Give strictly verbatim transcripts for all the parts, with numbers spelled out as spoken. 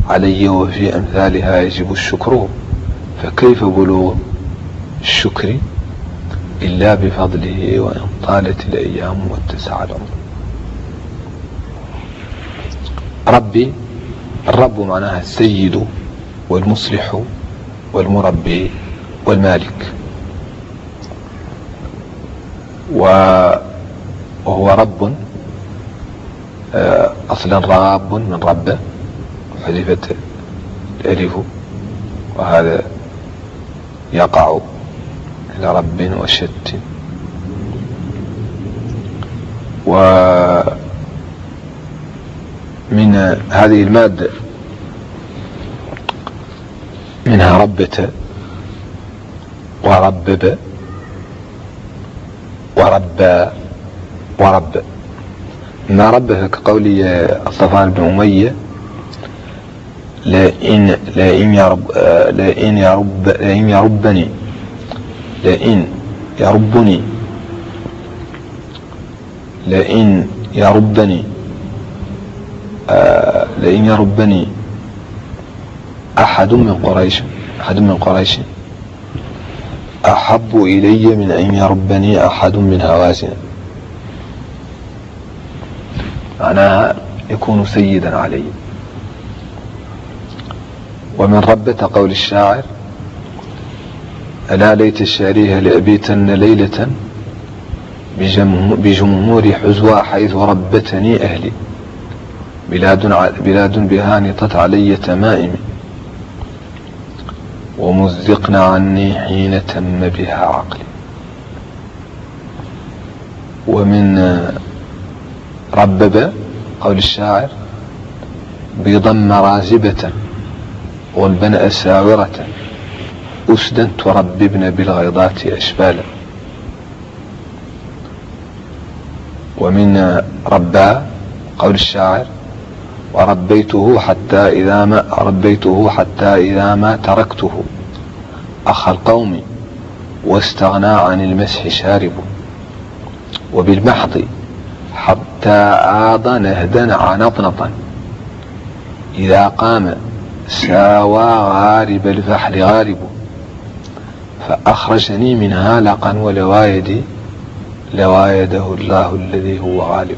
علي وفي أمثالها يجب الشكر، فكيف بلوغ الشكر إلا بفضله وإن طالت الأيام واتسع العمر. ربي، الرب معناها السيد والمصلح والمربي والمالك، وهو رب أصلا راب من ربه، حذفت الألف وهذا يقع إلى رب وشت. ومن هذه المادة منها ربت وربب وربى ورب. ما ربه كقولي صفوان بن أمية لئن لئن يرب لئن يرب لئن يربني لئن يربني لئن يربني لئن يربني أحد من قريش أحد من قريش أحب إلي من أن يربني أحد من هوازن. معناها يكون سيدا علي. ومن ربة قول الشاعر ألا ليت الشاريها لأبيتن ليلة بجمهور حزوى حيث ربتني أهلي، بلاد, بلاد بها نطت علي تمائم ومزقنا عني حين تم بها عقلي. ومن ربب قول الشاعر بيضا مرازبة والبنأ ساورة أسدا ترببن بالغيضات أشبالا. ومن ربا قول الشاعر وربيته حتى إذا ما ربيته حتى إذا ما تركته أخ القوم واستغنى عن المسح شارب. وبالمحض حتى آض نهدا عنطنطا إذا قام ساوى غارب الفحل غارب. فأخرجني من هالقا ولوايدي لوايده الله الذي هو غالب.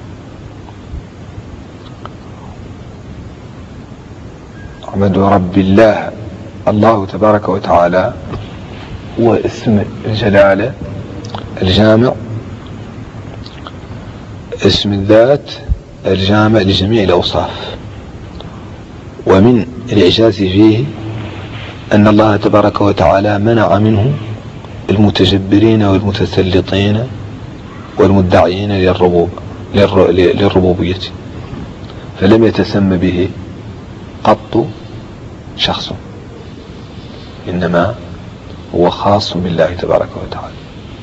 أحمد رب الله. الله تبارك وتعالى هو اسم الجلالة الجامع، اسم الذات الجامع لجميع الأوصاف. ومن الإعجاز فيه أن الله تبارك وتعالى منع منه المتجبرين والمتسلطين والمدعين للربوبية، فلم يتسمى به قط شخص، إنما هو خاص بالله تبارك وتعالى.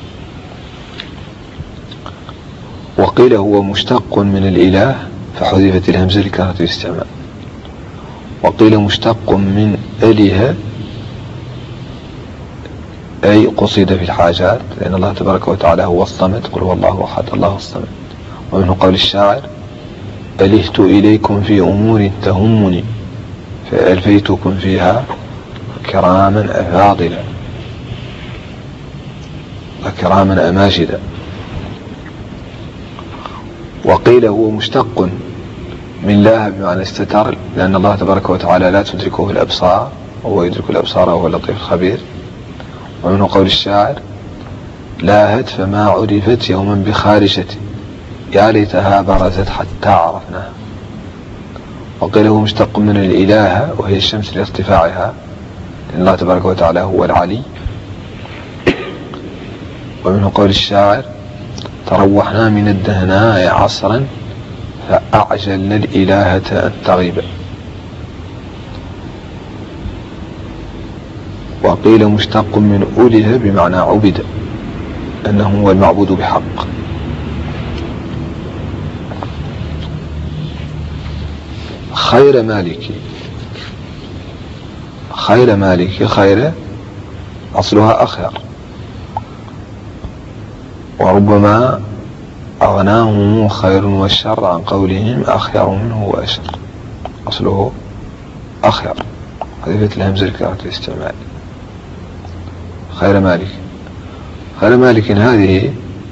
وقيل هو مشتق من الإله فحذفت الهمزة لكثرة الاستعمال. وقيل مشتق من أله أي قصد في الحاجات، لأن الله تبارك وتعالى هو الصمد، قل هو الله أحد الله الصمد. ومنه قول الشاعر ألهت إليكم في أمور تهمني فألفيتكم فيها كراما أفاضلا وكراما أماجدا. وقيل هو مشتق من له بمعنى استتر، لأن الله تبارك وتعالى لا تدركه الأبصار وهو يدرك الأبصار وهو اللطيف الخبير. ومنه قول الشاعر لاهت فما عرفت يوما بخارجتي يا ليتها برزت حتى عرفناها. وقيل هو مشتق من الإله وهي الشمس لارتفاعها، لأن الله تبارك وتعالى هو العلي. ومنه قول الشاعر تروحنا من الدهناء عصرا فأعجلنا الإلهة أن تغيب. وقيل مشتق من أوله بمعنى عبد، أنه هو المعبود بحق. خير مالك، خير مالك، خير أصلها أخير، وربما أغناهم خير والشر عن قولهم أخير منه وأشر، أصله أخير، حذفت الهمزة لكراهة الاستعمال. خير مالك. خير مالك هذه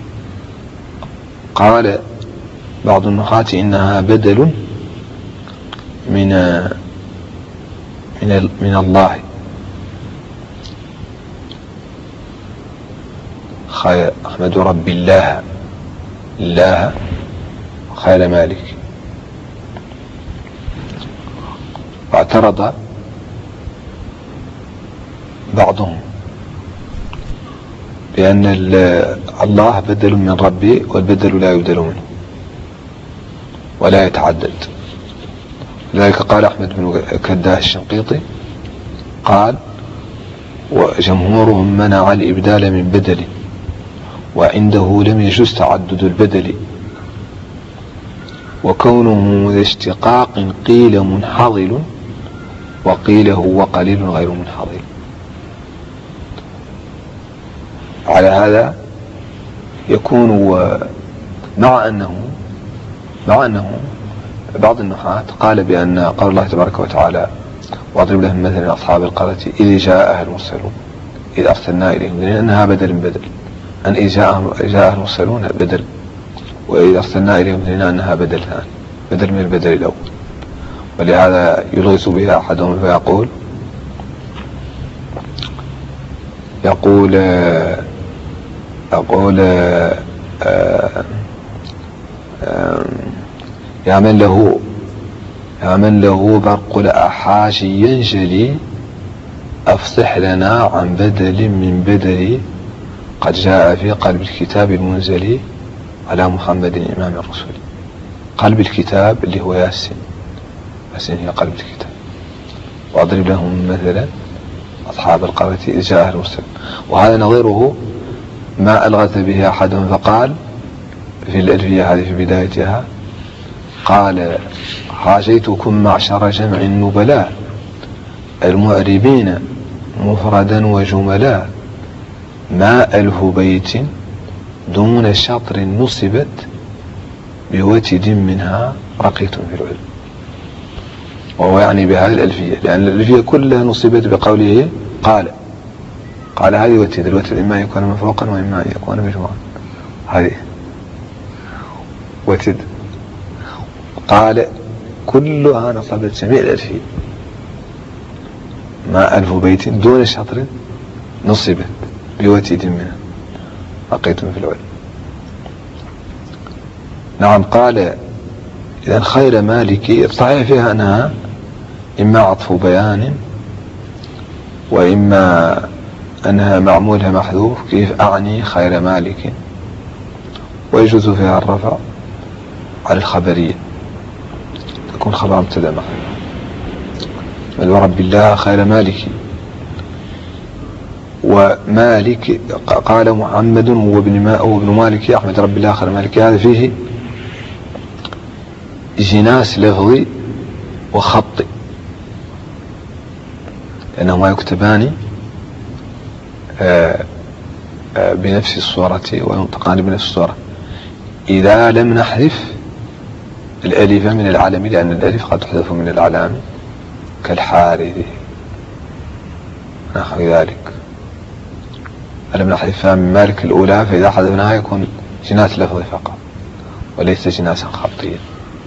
قال بعض النحاة إنها بدل من من من الله. خير أحمد رب الله الله خير مالك. واعترض بعضهم بأن الله بدل من ربي، والبدل لا يبدل منه ولا يتعدد. لذلك قال أحمد بن كداه الشنقيطي قال وجمهورهم منع الإبدال من بدل، وعنده لم يجوز تعدد البدل، وكونه ذا اشتقاق قيل منحضل، وقيل هو قليل غير منحضل. على هذا يكون مع أنه مع أنه بعض النحاة قال بأن قول الله تبارك وتعالى واضرب لهم مثلا أصحاب القرية إذ جاءها المرسلون إذ أرسلنا إليهم، لأنها بدل بدل، أن إذ جاءها المرسلون بدل، وإذ أرسلنا إليهم لأنها بدل ثاني، بدل من البدل الأول. ولهذا يلغز بها أحدهم فيقول يقول يقول يا من له يا من له برق الأحاش ينجلي أفصح لنا عن بدل من بدل قد جاء في قلب الكتاب المنزل على محمد إمام الرسل. قلب الكتاب اللي هو ياسين، ياسين هي قلب الكتاب. وأضرب لهم مثلا أصحاب القرية إذ جاءها المرسل. وهذا نظيره ما ألغز به أحدهم فقال في الألفية هذه في بدايتها قال حاجيتكم معشر جمع النبلاء المعربين مفردا وجملا ما ألف بيت دون شطر نصبت بوتد منها رقيت في العلم. وهو يعني بهذه الألفية، لأن الألفية كلها نصبت بقوله قال قال هذه وتد. الوتد إما يكون مفروقا وإما يكون مجموعا. هذه وتد قال كلها نصبت جميع الألفية. ما ألف بيت دون شطر نصبت بوتد منها رقيت في العلم. نعم. قال إذن خير مالك صحيح فيها أنها إما عطف بيان وإما أنها معمولها محذوف، كيف أعني خير مالك، ويجوز فيها الرفع على الخبرية، تكون خبر مبتدأ محذوف. بل ورب الله خير مالك. ومالك قال محمد وابن ما وابن مالك أحمد رب الله خير مالك. هذا فيه جناس لفظي وخطي، لأنهما يكتبان بنفس الصورة وينطقان بنفس الصورة إذا لم نحذف الألف من العلم، لأن الألف قد تحذف من العلام كالحارث نحو ذلك. ألم نحذفها من مالك الأولى، فإذا حذفناها يكون جناس لفظي فقط وليس جناسا خطيا.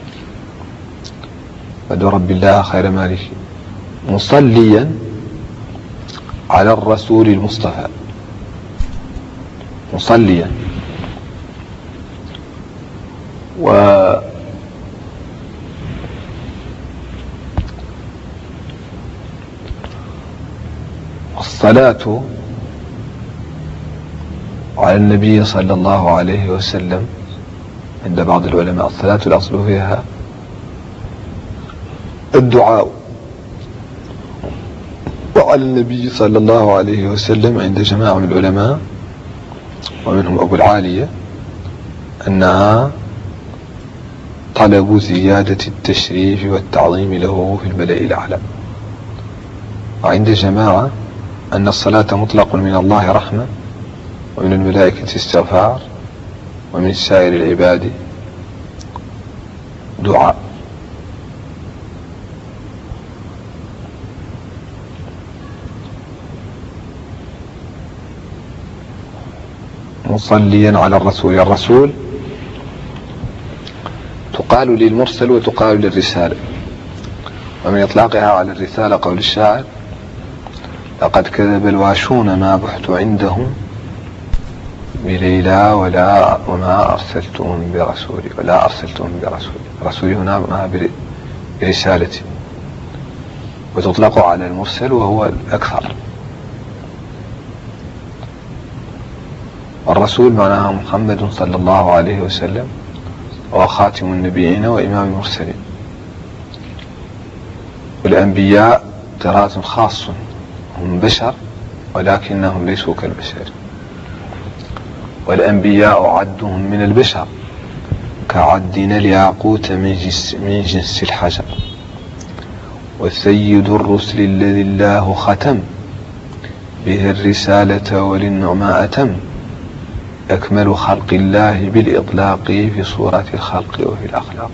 فدو رب الله خير مالك مصليا على الرسول المصطفى. مصليا و الصلاة على النبي صلى الله عليه وسلم عند بعض العلماء الصلاة الأصل فيها الدعاء، وعلى النبي صلى الله عليه وسلم عند جماعة من العلماء ومنهم أبو العالية أنها طلب زيادة التشريف والتعظيم له في الملأ الأعلى. وعند جماعة أن الصلاة مطلق من الله رحمة، ومن الملائكة استغفار، ومن سائر العباد دعاء. مصليا على الرسول. الرسول تقال للمرسل وتقال للرسالة، ومن إطلاقها على الرسالة قول الشاعر: لقد كذب الواشون ما بحت عندهم بليلى ولا وما أرسلتهم برسولي ولا أرسلتهم برسولي. رسولي هنا ما برسالتي، وتطلق على المرسل وهو الأكثر. والرسول معناها محمد صلى الله عليه وسلم، وخاتم النبيين وإمام المرسلين. والأنبياء طراز خاص، هم بشر ولكنهم ليسوا كالبشر. والأنبياء عدهم من البشر كعدنا الياقوت من جنس, من جنس الحجر. وسيد الرسل الذي الله ختم به الرسالة وللنعماء أتم. أكمل خلق الله بالإطلاق في صورة الخلق وفي الأخلاق.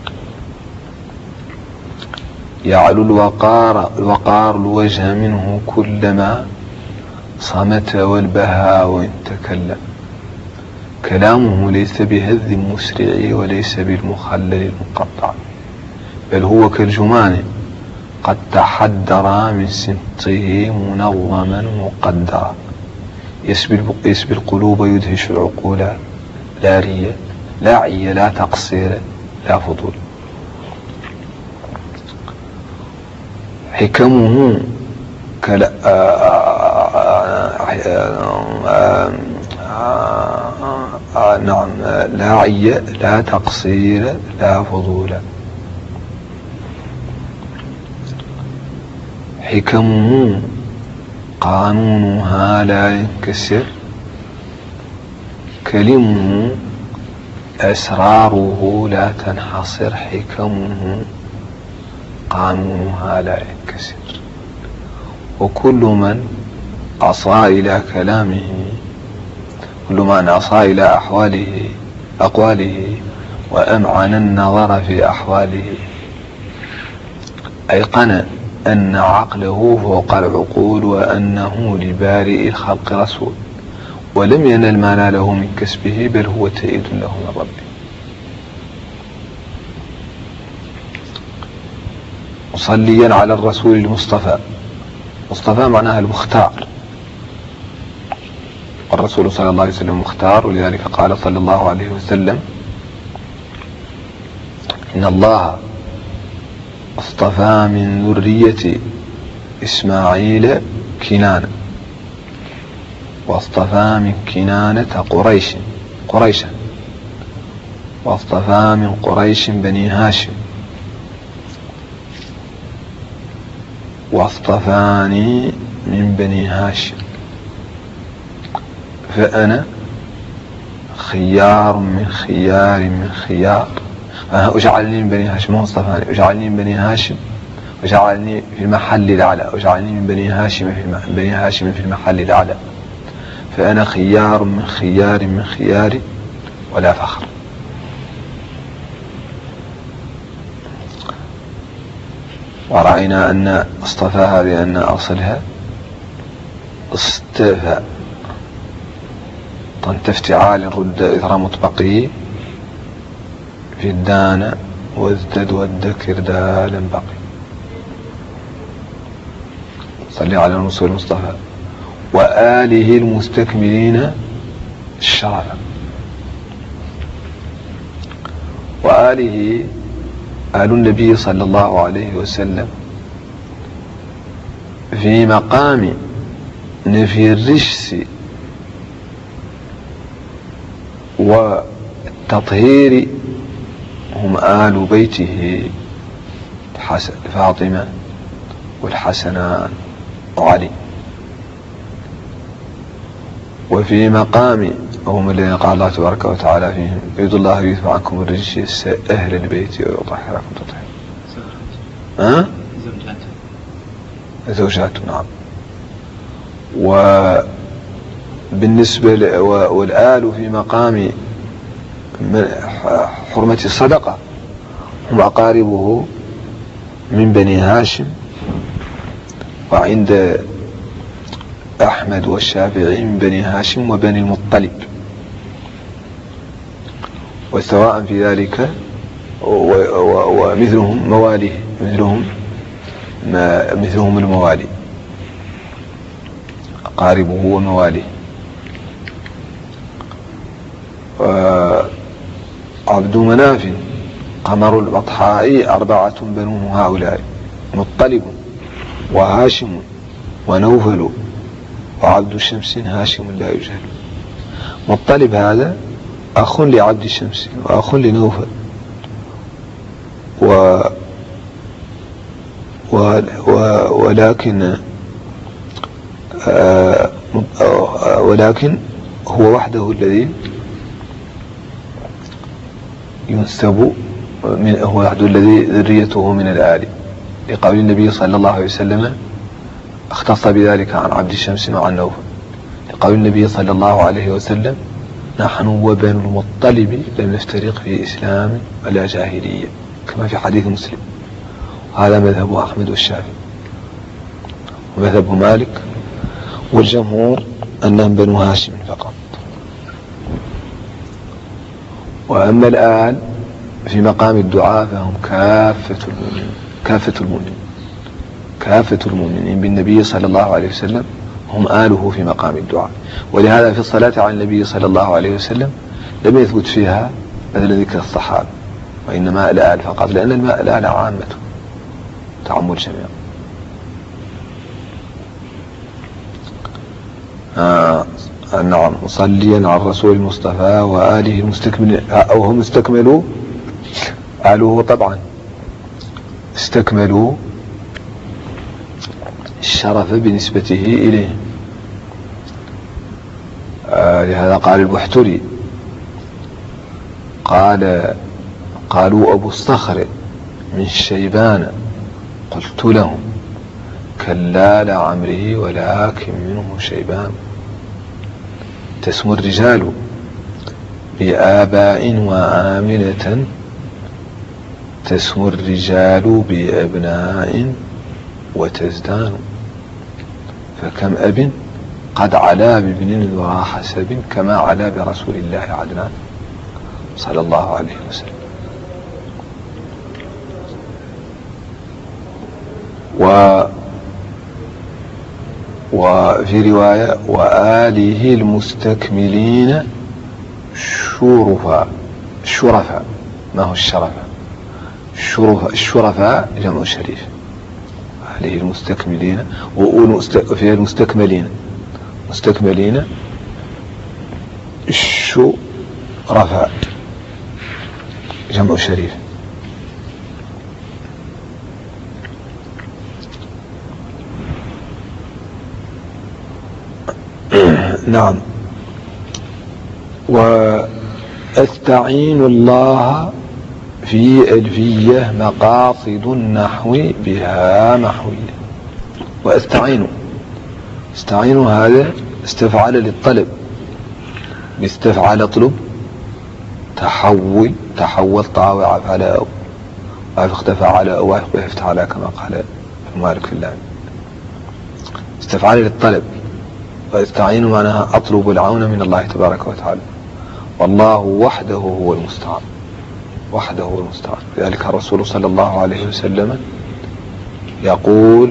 يعلو الوقار, الوقار الوجه منه كلما صمت والبهاء وإن تكلم. كلامه ليس بهذ مسرع وليس بالمخلل المقطع، بل هو كالجمان قد تحدر من سمطه منظما مقدرا. يسبي القلوب يدهش العقول، لا رية لا عية لا تقصير لا فضول. حكمه كلا نعم لا عية لا تقصير لا فضول. حكمه قانونها لا ينكسر. كلمه أسراره لا تنحصر. حكمه قانونها لا ينكسر. وكل من أصغى إلى كلامه، كل من أصغى إلى أحواله أقواله وأمعن النظر في أحواله أيقن أن عقله فوق العقول، وأنه لبارئ الخلق رسول، ولم ينل ما ناله من كسبه، بل هو تأييد له من ربه. مصليا على الرسول المصطفى. مصطفى معناها المختار، والرسول صلى الله عليه وسلم مختار، ولذلك قال صلى الله عليه وسلم: إن الله اصطفى من ذرية إسماعيل كنانة، واصطفى من كنانة قريش قريشا، واصطفى من قريش بني هاشم، واصطفاني من بني هاشم، فأنا خيار من خيار من خيار. أجعلني من بني هاشم، ما هو اصطفاني، أجعلني من بني هاشم، وجعلني في المحل الأعلى، وجعلني من بني هاشم في الم... بني هاشم في المحل الأعلى، فأنا خيار من خيار من خيار ولا فخر. ورأينا أن اصطفاها بأن أصلها اصطفى طنت افتعال رد إثر مطبقه في الدان وازدد والذكر دالا بقي. صلي على الرسول المصطفى وآله المستكملين الشرف. وآله آل النبي صلى الله عليه وسلم في مقام نفي الرجس والتطهير هم آل بيته فاطمة والحسنان وعلي. وفي مقام هم الذين قال الله تبارك وتعالى فيهم: يريد الله يذهب عنكم الرجس أهل البيت ويطهركم تطهيرا. ها؟ زوجاته. نعم. وبالنسبة والآل في مقام حرمة الصدقة هم أقاربه من بني هاشم، وعند أحمد والشافعي من بني هاشم وبني المطلب. وسواء في ذلك ومثلهم مواليه مثلهم ما مثلهم الموالي أقاربه ومواليه. عبد مناف قمر البطحاء أربعة بنون هؤلاء: مطلب وهاشم ونوفل وعبد شمس هاشم لا يجهل. مطلب هذا أخ لعبد شمس وأخ لنوفل، و... و... و... ولكن آه... ولكن هو وحده الذي ينسب من هو وحده الذي ذريته من الآل، لقول النبي صلى الله عليه وسلم اختص بذلك عن عبد الشمس وعن نوفل، لقول النبي صلى الله عليه وسلم: نحن وبنو المطلب لم نفترق في إسلام ولا جاهلية، كما في حديث مسلم. هذا مذهب أحمد والشافعي ومذهب مالك والجمهور أنهم بنو هاشم فقط. وأما الآن في مقام الدعاء فهم كافة المؤمنين كافة المؤمنين كافة المؤمنين بالنبي صلى الله عليه وسلم، هم آله في مقام الدعاء. ولهذا في الصلاة على النبي صلى الله عليه وسلم لم يثبت فيها مثل ذكر الصحابة، وإنما الآل فقط، لأن الآل عامته تعم الجميع. آه نعم. مصليا على الرسول المصطفى وآله المستكمل، أو هم استكملوا آله طبعا استكملوا الشرف بنسبته إليه. آه لهذا قال البحتري قال قالوا أبو الصخر من شيبان قلت لهم كلا لعمره ولكن منه شيبان. تسمو الرجال بآباء وآمنة، تسمو الرجال بأبناء وتزدان. فكم أب قد علا بابن ذرى حسب كما علا برسول الله عدنان صلى الله عليه وسلم. و وفي رواية وآله المستكملين شرفا. شرفا ما هو الشرفاء؟ الشرفاء الشرفاء جمع شريف. آله المستكملين وفي المستكملين مستكملين الشرفاء جمع شريف. نعم. وأستعين الله في ألفية مقاصد النحو بها محوية. وأستعين استعين هذا استفعل للطلب، باستفعل اطلب، تحول تحول طاوع على اختفى على ويفتح على كما قال مالك في اللام. استفعل للطلب. واستعين معناها أطلب العون من الله تبارك وتعالى، والله وحده هو المستعان، وحده هو المستعان. لذلك الرسول صلى الله عليه وسلم يقول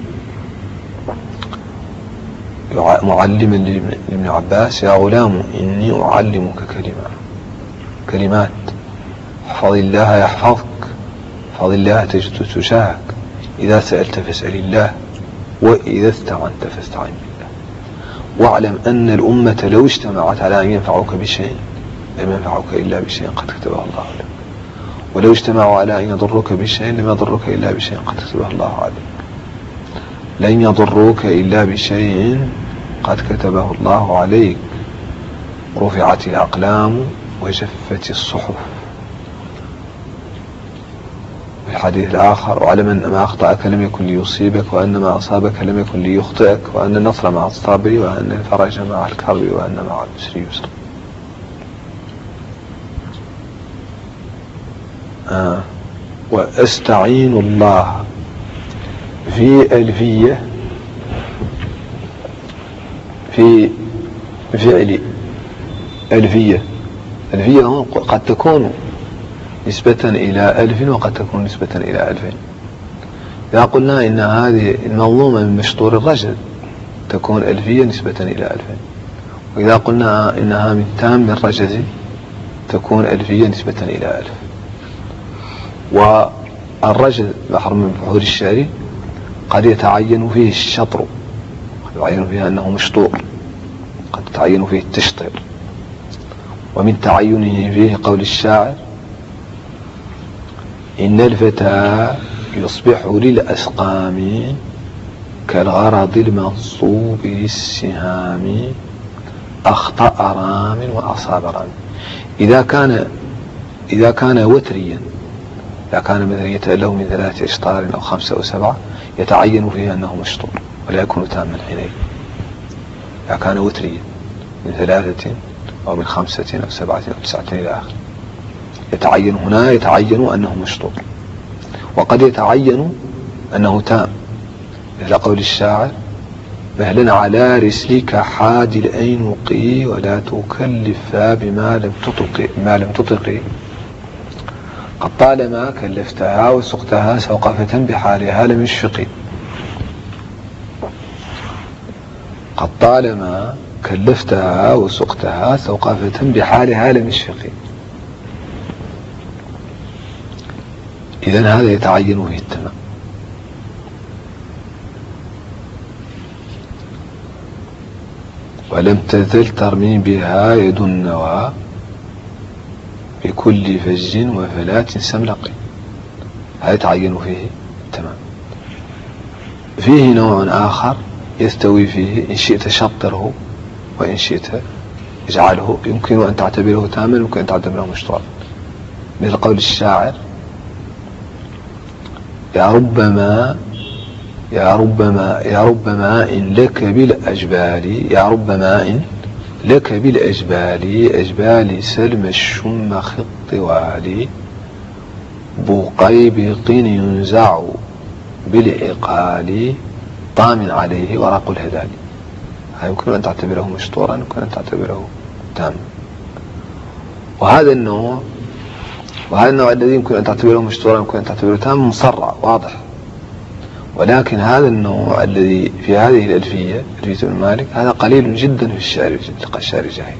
معلما لابن عباس: يا غلام إني أعلمك كلمة كلمات احفظ الله يحفظك، احفظ الله تجد تجاهك، إذا سألت فاسأل الله، وإذا استعنت فاستعن بالله. واعلم أن الأمة لو اجتمعت على أن ينفعوك بشيء لم ينفعوك إلا بشيء قد كتبه الله لك، ولو اجتمعوا على أن يضروك بشيء لم يضروك إلا بشيء قد كتبه الله عليك. لن يضروك إلا بشيء قد كتبه الله عليك. رفعت الأقلام وجفت الصحف. في الحديث الآخر: واعلم أن ما أخطأك لم يكن ليصيبك، وأن ما أصابك لم يكن ليخطئك، وأن النصر مع الصابر، وأن الفرج مع الكرب، وأن مع العسر يسرا. آه. وأستعين الله في ألفية في فعل ألفية ألفية هون قد تكون نسبة إلى ألف وقد تكون نسبة إلى ألفين. إذا قلنا إن هذه المنظومة من مشطور الرجل تكون ألفية نسبة إلى ألفين، وإذا قلنا إنها من تام الرجز تكون ألفية نسبة إلى ألف. والرجل بحر من بحور الشعر قد يتعين فيه الشطر، قد يتعين فيه أنه مشطور، قد يتعين فيه التشطير. ومن تعينه فيه قول الشاعر: إن الفتى يصبح للأسقام كالغرض المنصوب للسهام أخطأ رام وأصاب رام. إذا كان إذا كان وتريا، إذا كان مثلا يتأله من ثلاثة أشطار أو خمسة أو سبعة يتعين فيه أنه مشطور ولا يكون تاما حينئذ. إذا كان وتريا من ثلاثة أو من خمسة أو سبعة أو تسعة إلى آخر يتعين هنا يتعين أنه مشطور. وقد يتعين أنه تام، مثل قول الشاعر: مهلا على رسلك حاد الأينق ولا تكلفها بما لم تطق ما لم تطق قد طالما كلفتها وسقتها سوقفة بحالها لم يشفق. قد طالما كلفتها وسقتها سوقفة بحالها لم يشفق. إذن هذا يتعين فيه التمام. ولم تزل ترمي بها يد النوى بكل فج وفلات سملق. هذا يتعين فيه التمام. فيه نوع آخر يستوي فيه إن شئت شطره وإن شئت اجعله، يمكن أن تعتبره تاما ويمكن أن تعتبره مشطورا، مثل قول الشاعر: يا ربما يا ربما يا ربما إن لك بالأجبال يا ربما إن لك بالأجبال أجبال سلم الشمخ الطوال بقيبق ينزع بالعقال طام عليه ورق الهدال. يمكن أن تعتبره مشطورا يمكن أن تعتبره تاما. وهذا النوع وهذا النوع الذي يمكن أن تعتبره مشطورا يمكن أن تعتبره تاما مصرع واضح. ولكن هذا النوع الذي في هذه الألفية ألفية ابن مالك هذا قليل جدا في الشعر الشعر الجاهلي،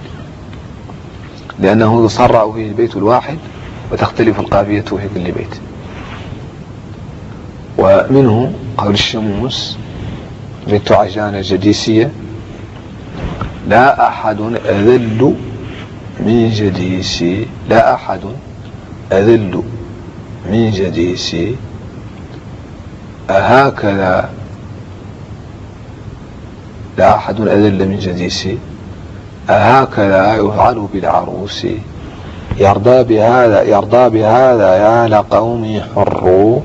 لأنه يصرع فيه البيت الواحد وتختلف القافية في كل بيت. ومنه قول الشموس: بيت عجان جديسية لا أحد أذل من جديسي لا أحد أذل من جديسي أهكذا لا أحد أذل من جديسي أهكذا يفعل بالعروس يرضى بهذا يرضى بهذا يا لقوم حر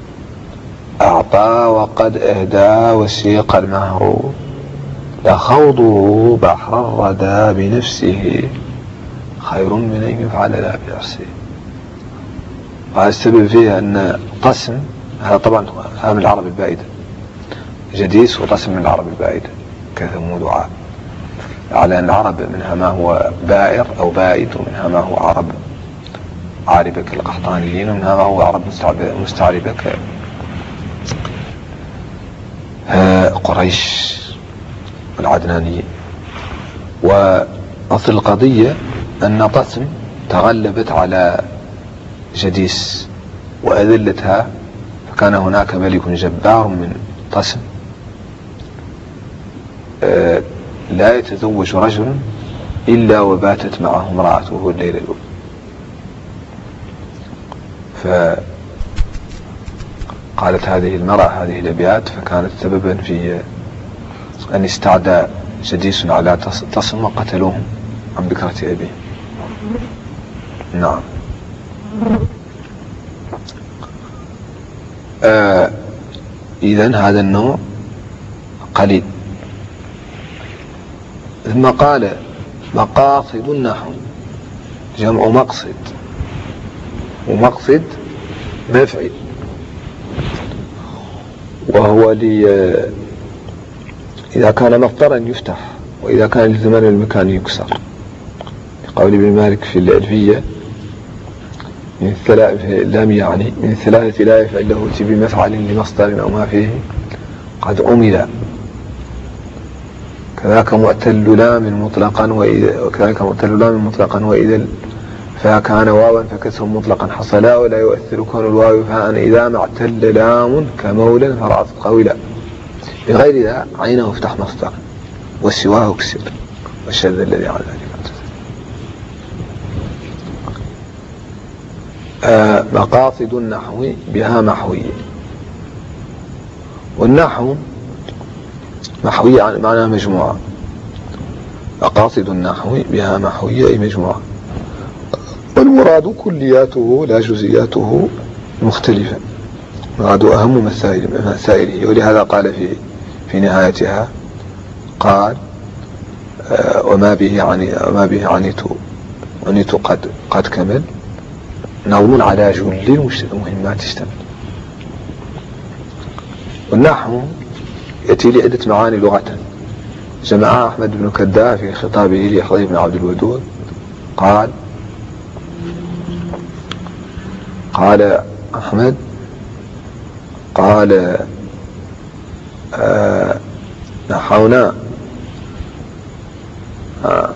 أعطى وقد أهدى وسيق المهر لخوضه بحر الردى بنفسه خير من أن يفعل لا بنفسه. وهذا السبب فيه أن قسم هذا طبعا هذا من العرب البائدة، جديس وقسم من العرب البائدة كثمود وعاد، على أن العرب منها ما هو بائر أو بائد ومنها ما هو عرب عاربة كالقحطانيين ومنها ما هو عرب مستعربة كقريش والعدنانيين. وأصل القضية أن قسم تغلبت على جديس وأذلتها، فكان هناك ملك جبار من قسم لا يتزوج رجل إلا وباتت معه امرأته الليلة الأولى. فقالت هذه المرأة هذه الأبيات فكانت سببا في أن استعدى جديس على تصم وقتلوهم عن بكرة أبيه. نعم. آه إذن هذا النوع قليل. ثم قال: مقاصد النحو جمع مقصد، ومقصد مفعل، وهو لي إذا كان مصدرا يفتح وإذا كان لزمان المكان يكسر، قول ابن مالك في الألفية من الثلاث لم يعني من الثلاثة لا يفعل له بمفعل لمصدر أو ما فيه قد أمل. كذاك معتل لام مطلقا وإذا وكذاك معتل لام مطلقا وإذا فكان واوا فكسر مطلقا حصلا ولا يؤثر كون الواو فاء إذا ما اعتل لام كمولا فرعت قولا. بغير ذا عينه افتح مصدر وسواه اكسر والشذ الذي على ذلك. آه مقاصد النحو بها محوية. والنحو محوية يعني معناها مجموعة. مقاصد النحو بها محوية أي مجموعة، والمراد كلياته لا جزئياته مختلفة. مراد أهم مسائل مسائله، ولهذا قال في في نهايتها قال آه وما به عني وما به عنيت عنيت قد قد كمل نظم على جل المهمات اشتمل. والنحو يأتي لعدة معاني لغة جمعها أحمد بن كداء في خطابه ليحيى بن عبد الودود. قال قال أحمد قال آه نحونا آه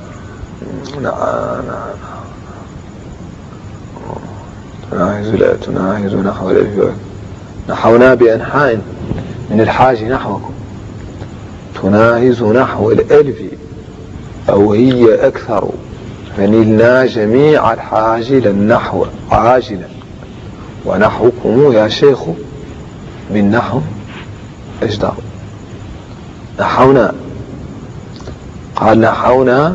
تناهز لا تناهز نحو الألف نحونا بأنحاء من الحاج نحوكم تناهز نحو الألف أو هي أكثر فنلنا جميع الحاج للنحو عاجلا ونحوكم يا شيخ بالنحو أجدر. نحونا قال نحونا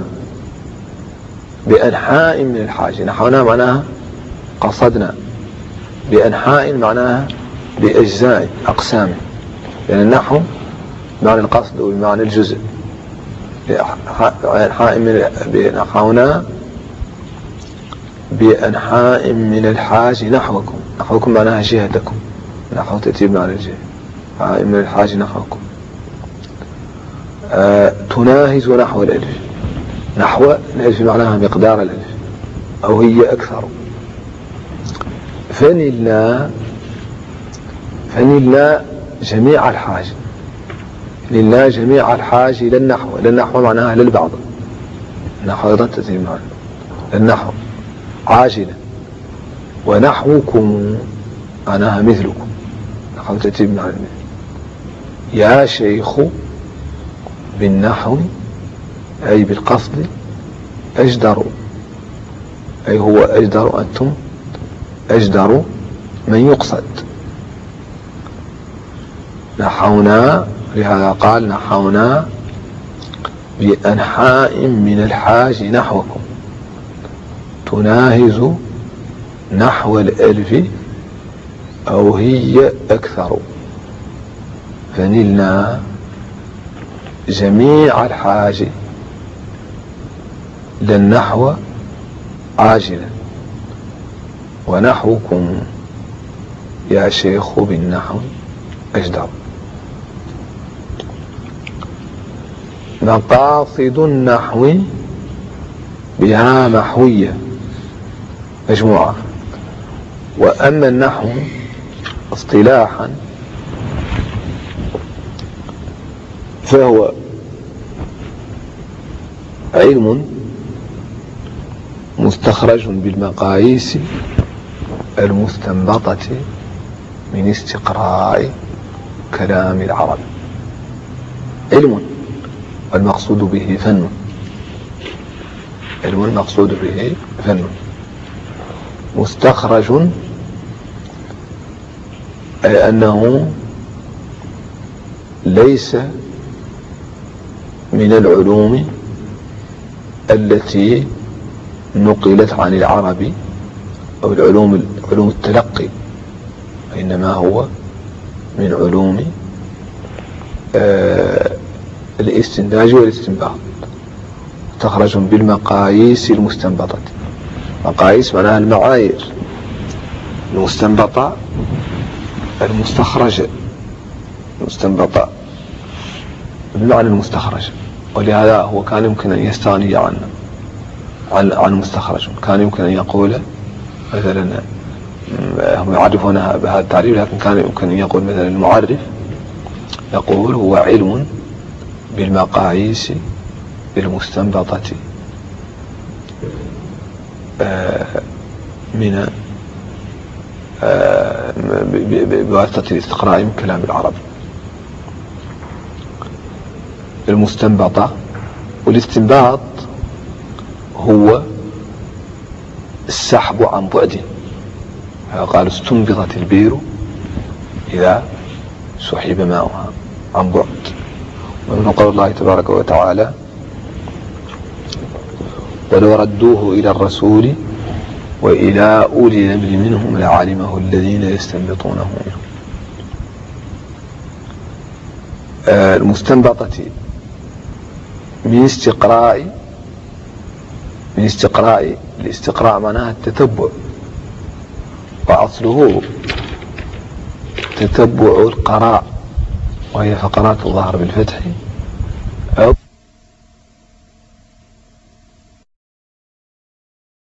بأنحاء من الحاج. نحونا معناها قصدنا، بأنحاء معناها بأجزاء أقسام، لأن يعني النحو معنى القصد ومعنى الجزء. بأنحاء من بنحونا بأنحاء من الحاج نحوكم. نحوكم معناها جهتكم، نحو تأتي بمعنى الجهة. أنحاء من الحاج نحوكم آه تناهز نحو الألف. نحو الألف معناها مقدار الألف أو هي أكثر. فنلنا فنلنا جميع الحاج لله جميع الحاج للنحو. للنحو معناها للبعض. النحو أيضا تأتي بمعنى للنحو عاجلا. ونحوكم معناها مثلكم. نحو تأتي بمعنى يا شيخ بالنحو أي بالقصد أجدر، أي هو أجدر، أنتم أجدر من يقصد. نحونا لهذا قال نحونا بأنحاء من الحاج نحوكم تناهز نحو الألف أو هي أكثر فنلنا جميع الحاج للنحو عاجلا ونحوكم يا شيخ بالنحو أجدر. مقاصد النحو بها محوية مجموعة. وأما النحو اصطلاحا فهو علم مستخرج بالمقاييس المستنبطة من استقراء كلام العرب. علم المقصود به فن. علم المقصود به فن مستخرج أي أنه ليس من العلوم التي نقلت عن العرب أو العلوم علوم التلقي، إنما هو من علوم آه الاستنتاج والاستنباط. مستخرج بالمقاييس المستنبطة. مقاييس معناها المعايير المستنبطة المستخرجة المستنبطة بمعنى المستخرج. ولهذا هو كان يمكن أن يستغني عنه عن مستخرج. كان يمكن أن يقول مثلا، هم يعرفونها بهذا التعريف، لكن كان يمكن أن يقول مثلا المعرف يقول هو علم بالمقاييس المستنبطة من بواسطة الاستقراء من كلام العرب. المستنبطة، والاستنباط هو السحب عن بعد، قال استنبطت البير إذا سحب ماؤها عن بعد. ومن قول الله تبارك وتعالى ولو ردوه إلى الرسول وإلى أولي الأمر منهم لعلمه الذين يستنبطونه منهم. المستنبطة من استقراء من استقراء الاستقراء معناها التتبع، وأصله تتبع القراء، وهي فقرات الظهر بالفتح